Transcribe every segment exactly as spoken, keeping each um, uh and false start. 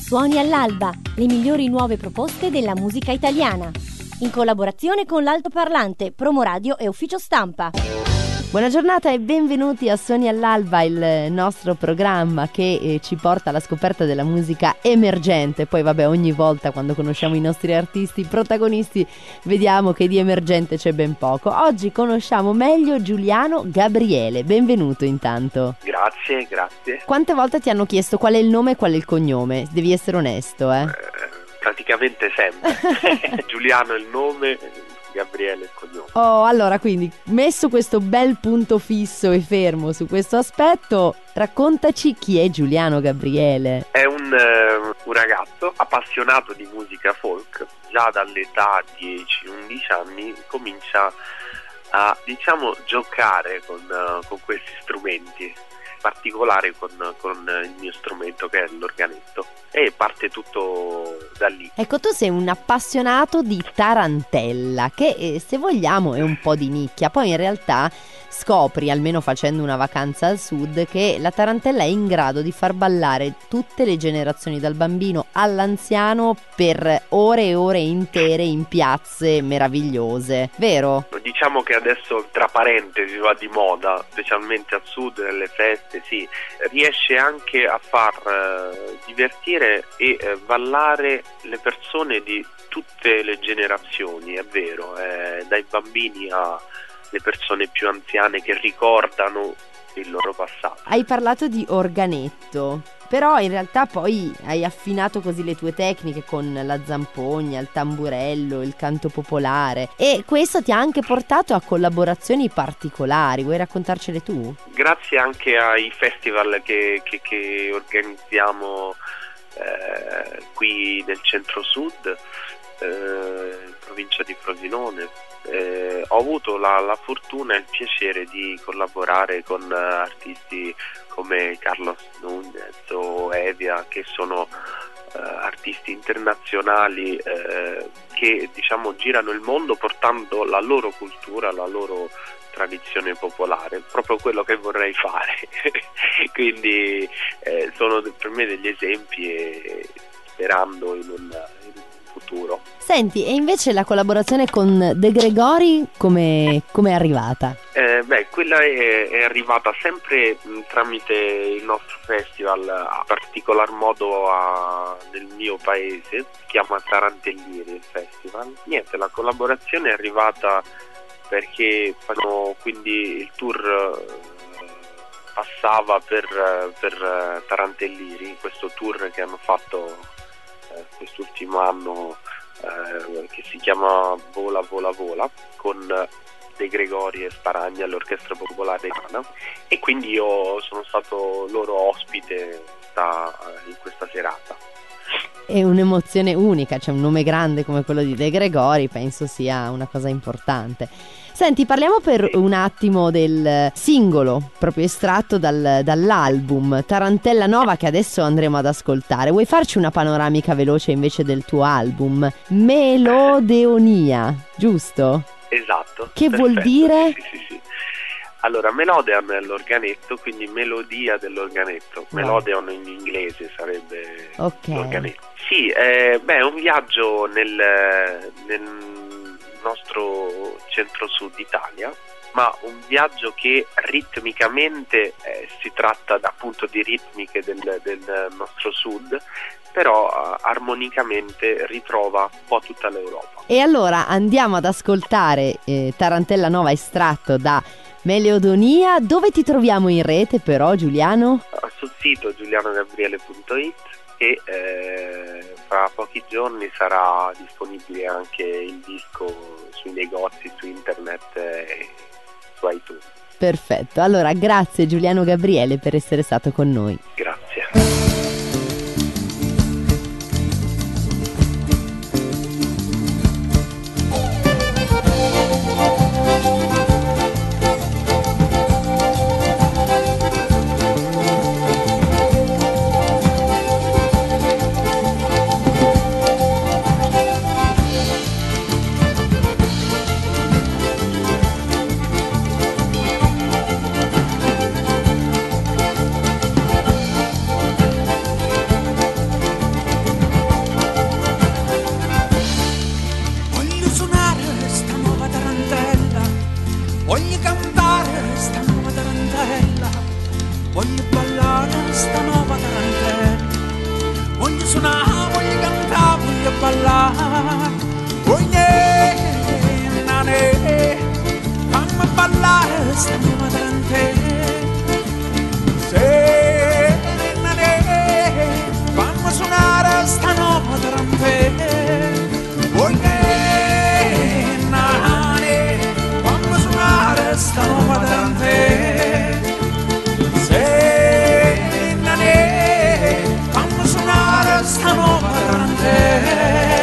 Suoni all'alba, le migliori nuove proposte della musica italiana. In collaborazione con l'Altoparlante, Promo Radio e Ufficio Stampa. Buona giornata e benvenuti a Suoni all'alba, il nostro programma che eh, ci porta alla scoperta della musica emergente. Poi vabbè, ogni volta quando conosciamo i nostri artisti protagonisti vediamo che di emergente c'è ben poco. Oggi conosciamo meglio Giuliano Gabriele. Benvenuto intanto. Grazie, grazie. Quante volte ti hanno chiesto qual è il nome e qual è il cognome? Devi essere onesto, eh? eh praticamente sempre. Giuliano è il nome, Gabriele il cognome. Oh, allora, quindi messo questo bel punto fisso e fermo su questo aspetto, raccontaci chi è Giuliano Gabriele. È un, uh, un ragazzo appassionato di musica folk. Già dall'età dieci undici anni comincia a, diciamo, giocare con, uh, con questi strumenti, in particolare con, con il mio strumento che è l'organetto, e parte tutto da lì. Ecco, tu sei un appassionato di tarantella, che eh, se vogliamo è un po' di nicchia. Poi in realtà scopri, almeno facendo una vacanza al sud, che la tarantella è in grado di far ballare tutte le generazioni, dal bambino all'anziano, per ore e ore intere in piazze meravigliose, vero? Diciamo che adesso, tra parentesi, va di moda, specialmente al sud, nelle feste, sì, riesce anche a far eh, divertire e eh, ballare le persone di tutte le generazioni, è vero, eh, dai bambini alle persone più anziane che ricordano il loro passato. Hai parlato di organetto, però in realtà poi hai affinato così le tue tecniche con la zampogna, il tamburello, il canto popolare, e questo ti ha anche portato a collaborazioni particolari. Vuoi raccontarcele tu? Grazie anche ai festival che, che, che organizziamo eh, qui nel centro-sud, eh, in provincia di Frosinone. Eh, ho avuto la, la fortuna e il piacere di collaborare con uh, artisti come Carlos Núñez o Evia, che sono uh, artisti internazionali eh, che, diciamo, girano il mondo portando la loro cultura, la loro tradizione popolare, proprio quello che vorrei fare. Quindi eh, sono per me degli esempi, e sperando in un, in un futuro. Senti, e invece la collaborazione con De Gregori come è arrivata? Eh, beh, quella è, è arrivata sempre mh, tramite il nostro festival, a particolar modo a, nel mio paese, si chiama Tarantelliri il festival. Niente, la collaborazione è arrivata perché facciamo, quindi il tour eh, passava per, per Tarantelliri, questo tour che hanno fatto eh, quest'ultimo anno, Eh, che si chiama Vola Vola Vola, con De Gregori e Sparagna, l'Orchestra Popolare Italiana, e quindi io sono stato loro ospite da, in questa serata. È un'emozione unica, c'è un nome grande come quello di De Gregori, penso sia una cosa importante. Senti, parliamo per un attimo del singolo proprio estratto dal, dall'album Tarantella Nova, che adesso andremo ad ascoltare. Vuoi farci una panoramica veloce invece del tuo album? Melodeonia, giusto? Esatto. Che perfetto, vuol dire? Sì, sì, sì. Allora, Melodeon è l'organetto, quindi melodia dell'organetto. Wow. Melodeon in inglese sarebbe Ok. l'organetto. Sì, eh, beh, è un viaggio nel, nel nostro centro-sud Italia, ma un viaggio che ritmicamente eh, si tratta appunto di ritmiche del, del nostro sud, però eh, armonicamente ritrova un po' tutta l'Europa. E allora andiamo ad ascoltare eh, Tarantella Nova estratto da Melodeonia. Dove ti troviamo in rete però, Giuliano? Sul sito giuliano gabriele punto it, e eh, fra pochi giorni sarà disponibile anche il disco sui negozi, su internet e su iTunes. Perfetto, allora grazie Giuliano Gabriele per essere stato con noi. Grazie. suonare, voglio cantare, voglio ballare. Voglio nane, fammi ballare sta nuova tarante. Se nane, fammi suonare sta nuova tarante. Voglio nane, fammi suonare sta nuova tarante. Se nane, fammi suonare sta nuova tarante.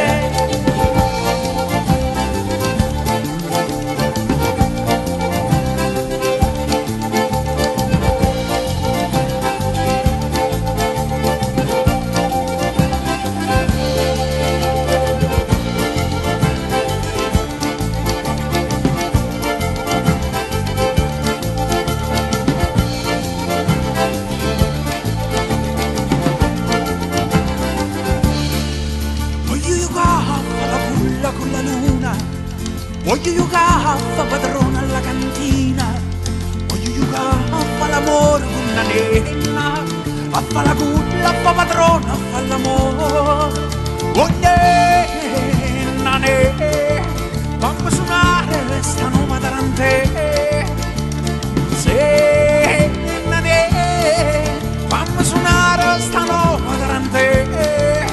Voglio giocare a fa padrona alla cantina, voglio giocare a fa l'amore con una nena, a fa la culla, a fa padrona, a fa l'amore. Voglio nane, fammi suonare sta nuova tarante. Se nane, fammi suonare sta nuova tarante.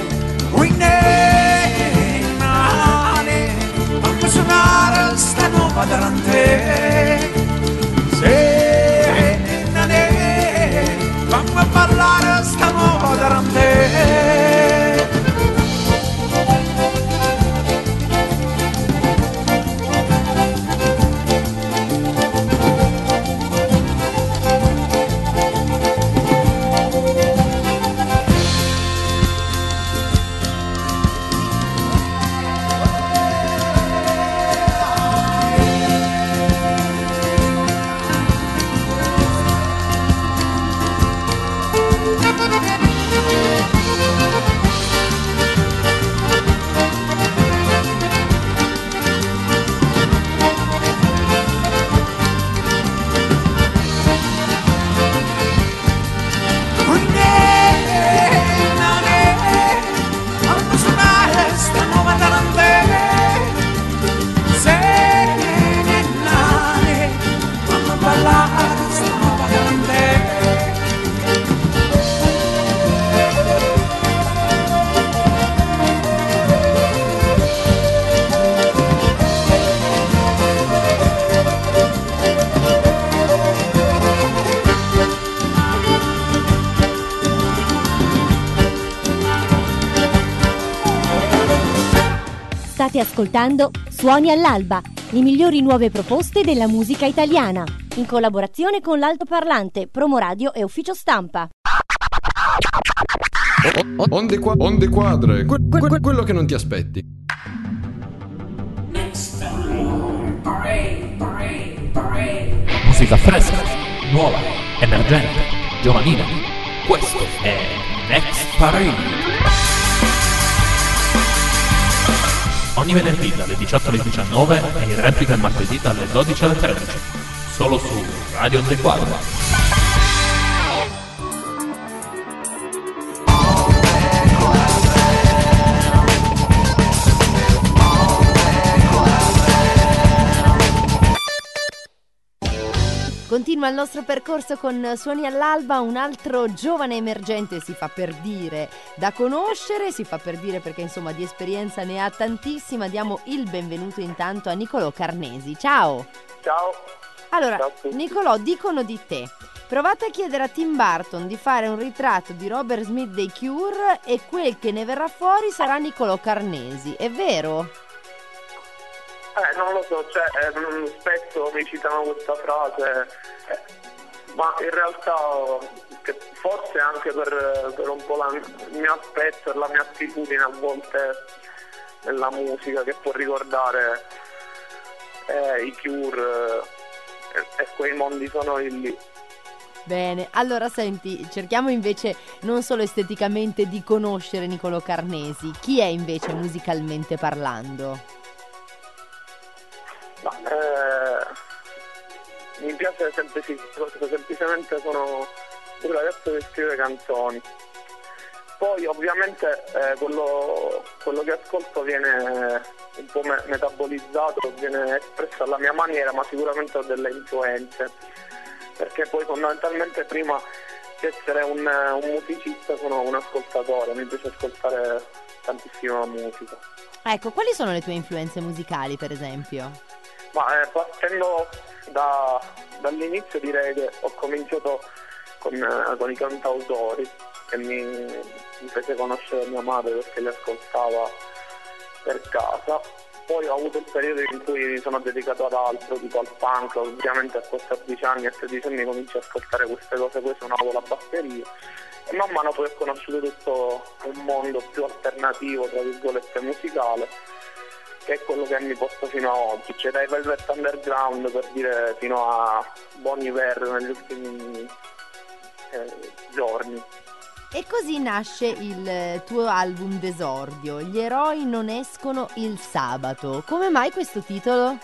Suonare sta nuova tarante. Se nane, fammi ballare sta nuova tarante. State ascoltando Suoni all'Alba, le migliori nuove proposte della musica italiana, in collaborazione con l'Altoparlante, Promoradio e Ufficio Stampa. Onde, qua- onde quadre, que- que- que- quello che non ti aspetti. Musica fresca, nuova, emergente, giovanile. Questo è Next Parade. Ogni venerdì dalle diciotto alle diciannove e in replica il martedì dalle dodici alle tredici. Solo su Radio Onde Quadre. Continua il nostro percorso con Suoni all'Alba, un altro giovane emergente, si fa per dire, da conoscere, si fa per dire perché insomma di esperienza ne ha tantissima. Diamo il benvenuto intanto a Nicolò Carnesi. Ciao! Ciao! Allora, Ciao a tutti. Nicolò, dicono di te, provate a chiedere a Tim Burton di fare un ritratto di Robert Smith dei Cure e quel che ne verrà fuori sarà Nicolò Carnesi, è vero? Eh, non lo so, cioè, eh, spesso mi citano questa frase, eh, ma in realtà che forse anche per, per un po' la, il mio aspetto e la mia attitudine a volte nella musica che può ricordare eh, i Cure eh, e quei mondi sonori lì. Bene, allora senti, cerchiamo invece non solo esteticamente di conoscere Nicolò Carnesi, chi è invece musicalmente parlando? Ma, eh, mi piace semplici- semplicemente sono un ragazzo che scrive canzoni, poi ovviamente eh, quello, quello che ascolto viene un po' me- metabolizzato, viene espresso alla mia maniera, ma sicuramente ho delle influenze, perché poi fondamentalmente prima di essere un, un musicista sono un ascoltatore, mi piace ascoltare tantissima musica. Ecco, quali sono le tue influenze musicali, per esempio? Ma eh, partendo da, dall'inizio direi che ho cominciato con, eh, con i cantautori, che mi, mi fece conoscere mia madre perché li ascoltava per casa. Poi ho avuto il periodo in cui mi sono dedicato ad altro, tipo al punk. Ovviamente a quattordici anni, a tredici anni cominci a ascoltare queste cose, poi suonavo la batteria e man mano poi ho conosciuto tutto un mondo più alternativo, tra virgolette, musicale, che è quello che mi porta fino a oggi, cioè dai Velvet Underground, per dire, fino a Bon Iver negli ultimi eh, giorni. E così nasce il tuo album d'esordio, Gli eroi non escono il sabato. Come mai questo titolo?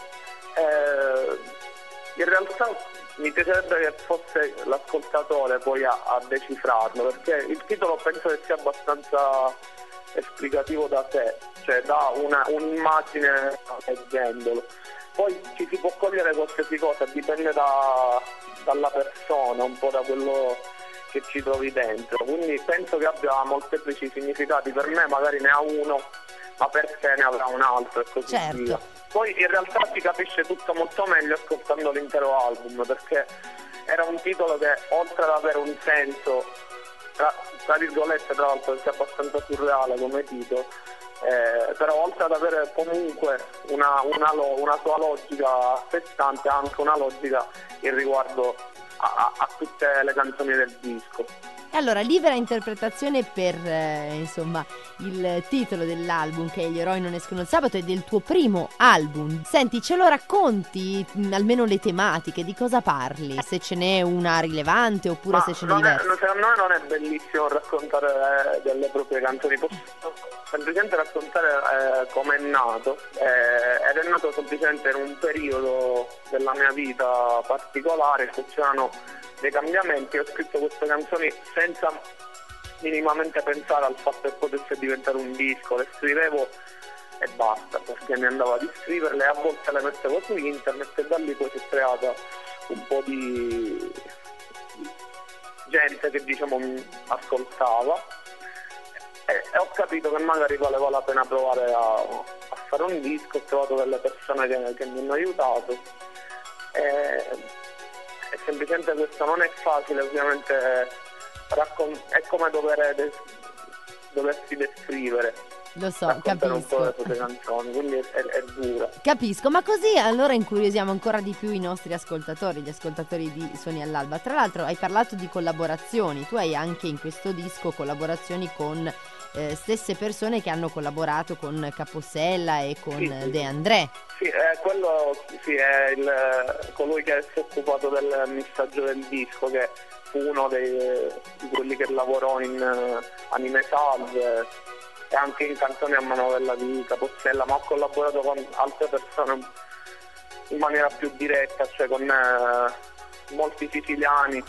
Eh, in realtà mi piacerebbe che fosse l'ascoltatore poi a, a decifrarlo, perché il titolo penso che sia abbastanza esplicativo da sé, cioè dà una, un'immagine leggendolo. Poi ci si può cogliere qualsiasi cosa, dipende da, dalla persona, un po' da quello che ci trovi dentro, quindi penso che abbia molteplici significati. Per me magari ne ha uno, ma per te ne avrà un altro e così certo. via. Poi in realtà si capisce tutto molto meglio ascoltando l'intero album, perché era un titolo che oltre ad avere un senso, tra, tra virgolette, tra l'altro che è abbastanza surreale come titolo, eh, però oltre ad avere comunque una, una, una sua logica a sé stante, ha anche una logica in riguardo A, a tutte le canzoni del disco. E allora, libera interpretazione per eh, insomma il titolo dell'album, che è Gli eroi non escono il sabato, è del tuo primo album. Senti, ce lo racconti mh, almeno le tematiche, di cosa parli? Se ce n'è una rilevante oppure Ma se ce n'è non è, diverse? secondo me non è bellissimo raccontare eh, delle proprie canzoni, posso semplicemente raccontare eh, come è nato, eh, ed è nato semplicemente in un periodo della mia vita particolare, che c'erano dei cambiamenti. Ho scritto queste canzoni senza minimamente pensare al fatto che potesse diventare un disco, le scrivevo e basta, perché mi andava di scriverle, a volte le mettevo su internet e da lì poi si è creata un po' di gente che diciamo mi ascoltava e, e ho capito che magari valeva la pena provare a, a fare un disco. Ho trovato delle persone che, che mi hanno aiutato e, e semplicemente questo non è facile, ovviamente raccon- è come dover des- doversi descrivere. Lo so, Raccontare un po' capisco. le proprie canzoni, quindi è, è, è dura. Capisco, ma così allora incuriosiamo ancora di più i nostri ascoltatori, gli ascoltatori di Suoni all'Alba. Tra l'altro hai parlato di collaborazioni, tu hai anche in questo disco collaborazioni con eh, stesse persone che hanno collaborato con Capossela e con Sì, sì. De André. Sì, eh, quello sì, è il, colui che si è occupato del missaggio del disco, che fu uno dei, di quelli che lavorò in uh, Anime Salve e anche in Canzoni a manovella di Capossela, ma ho collaborato con altre persone in maniera più diretta, cioè con eh, molti siciliani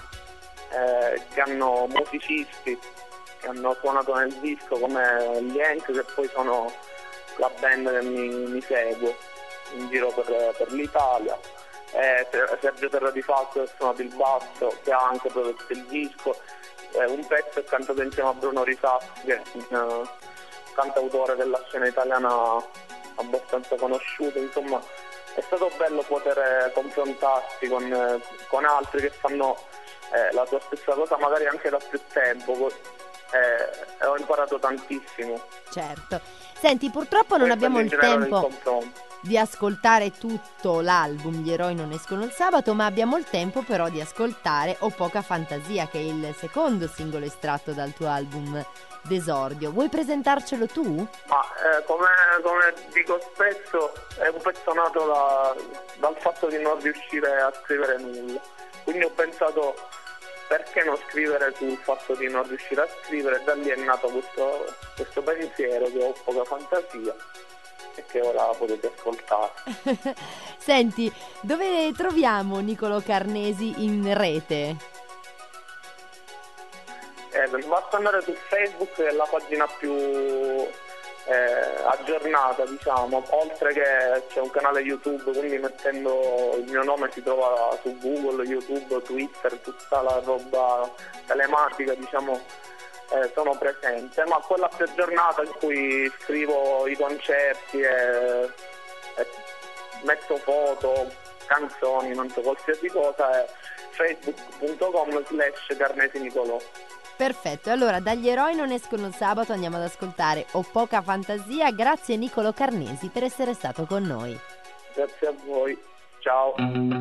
eh, che hanno musicisti che hanno suonato nel disco, come gli Enk, che poi sono la band che mi, mi segue in giro per, per l'Italia, eh, Sergio Terra di Fatto che ha suonato il basso, che ha anche prodotto il disco, eh, un pezzo è cantato insieme a Bruno Risassi, che è un uh, cantautore della scena italiana abbastanza conosciuto. Insomma, è stato bello poter confrontarsi con, eh, con altri che fanno eh, la tua stessa cosa, magari anche da più tempo, eh, e ho imparato tantissimo. Certo. Senti, purtroppo non Questo abbiamo in il generale tempo confronto. di ascoltare tutto l'album Gli eroi non escono il sabato, ma abbiamo il tempo però di ascoltare Ho poca fantasia, che è il secondo singolo estratto dal tuo album d'esordio. Vuoi presentarcelo tu? Ma eh, come, come dico spesso, è un pezzo nato da, dal fatto di non riuscire a scrivere nulla, quindi ho pensato perché non scrivere sul fatto di non riuscire a scrivere, e da lì è nato questo, questo pensiero che ho poca fantasia e che ora potete ascoltare. Senti, dove troviamo Niccolò Carnesi in rete? Eh, basta andare su Facebook, che è la pagina più eh, aggiornata, diciamo, oltre che c'è un canale YouTube, quindi mettendo il mio nome si trova su Google, YouTube, Twitter, tutta la roba telematica, diciamo, eh, sono presente, ma quella più aggiornata in cui scrivo i concerti e, e metto foto, canzoni, non so, qualsiasi cosa, è facebook punto com slash Carnesi Nicolò. Perfetto, allora dagli eroi non escono il sabato andiamo ad ascoltare Ho poca fantasia. Grazie Nicolò Carnesi per essere stato con noi. Grazie a voi, ciao.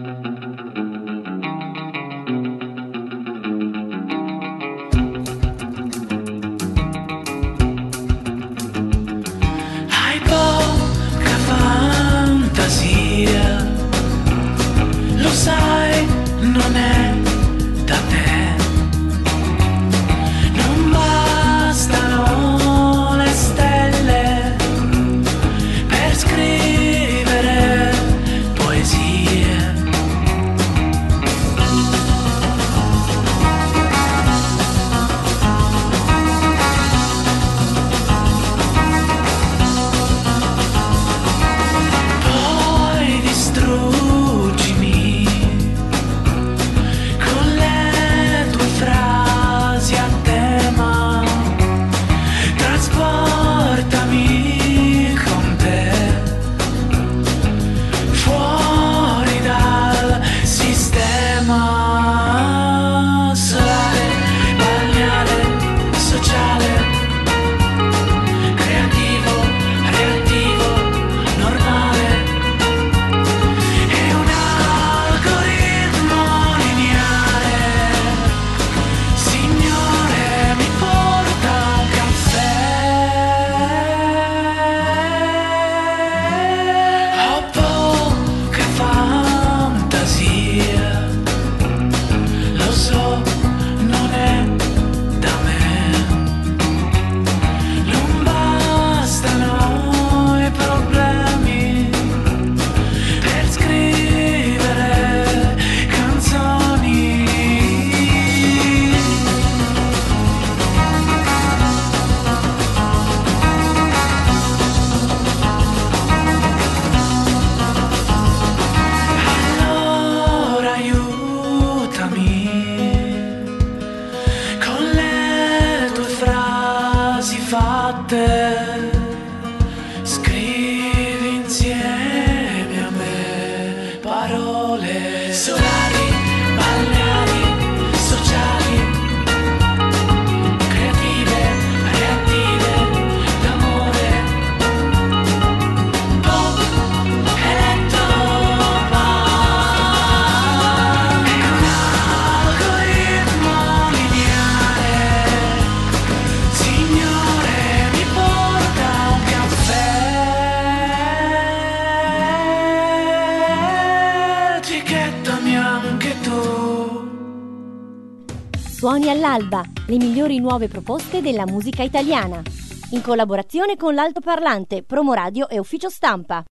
Hai poca fantasia, lo sai, non è da te. Non bastano le stelle per scrivere poesie. Poi distruggimi con le tue frasi a tema, trasportami con te fuori dal sistema solare, balneare, sociale, creativo, reattivo, normale. È un algoritmo lineare. Signore, mi porta un caffè. Ho poca fantasia, lo so, non è da me. Non bastano i problemi per scrivere canzoni. Allora aiutami con le tue frasi fatte, scrivi insieme a me parole solari, balneari, sociali, creative, reattive, d'amore, pop, elettro, è un algoritmo lineare. Signore, mi porta un caffè. Etichettami anche tu. Suoni all'alba, le migliori nuove proposte della musica italiana. In collaborazione con l'Altoparlante, Promoradio e Ufficio Stampa.